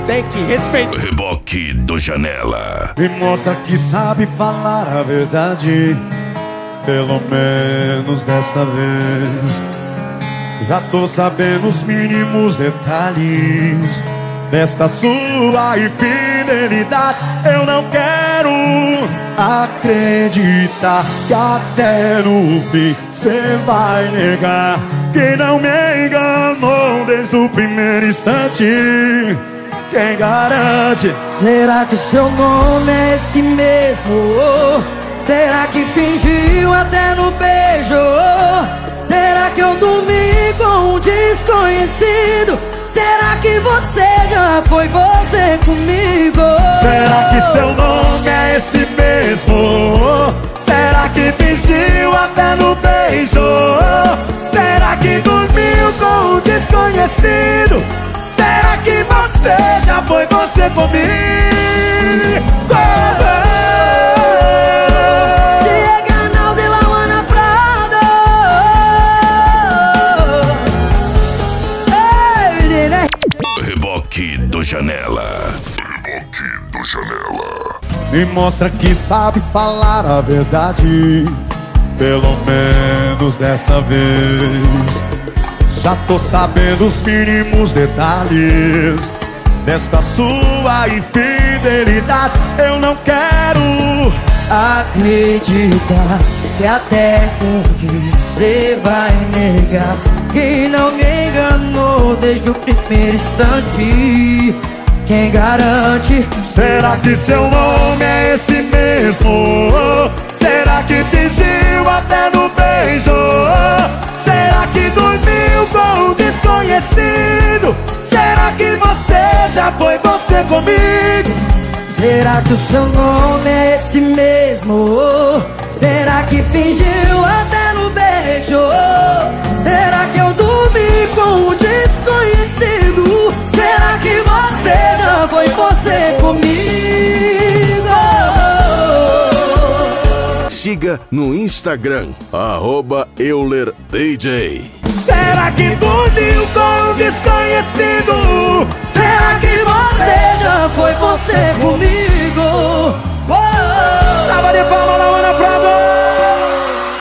tem que respeitar. Reboque do Janela. Me mostra que sabe falar a verdade, pelo menos dessa vez. Já tô sabendo os mínimos detalhes desta sua infidelidade. Eu não quero acreditar que até no fim cê vai negar que não me enganou desde o primeiro instante. Quem garante? Será que seu nome é esse mesmo? Será que fingiu até no beijo? Será que eu dormi com um desconhecido? Será que você já foi você comigo? Será que seu nome é esse mesmo? Será que fingiu até no beijo? Será que dormiu com um desconhecido? Será que você já foi você comigo? Reboque do Janela. Reboque do Janela. Me mostra que sabe falar a verdade, pelo menos dessa vez. Já tô sabendo os mínimos detalhes desta sua infidelidade. Eu não quero acreditar que até um fim você vai negar que não me enganou desde o primeiro instante. Quem garante? Será que seu nome é esse mesmo? Será que fingiu até no beijo? Será que dormiu com um desconhecido? Será que você já foi você comigo? Será que o seu nome é esse mesmo? Será que fingiu até no beijo? Será que eu dormi com um desconhecido? Será que você já foi você comigo? Siga no Instagram, @EulerDJ. Será que dormiu com um desconhecido? Será que você já foi você comigo? Salva de palmas.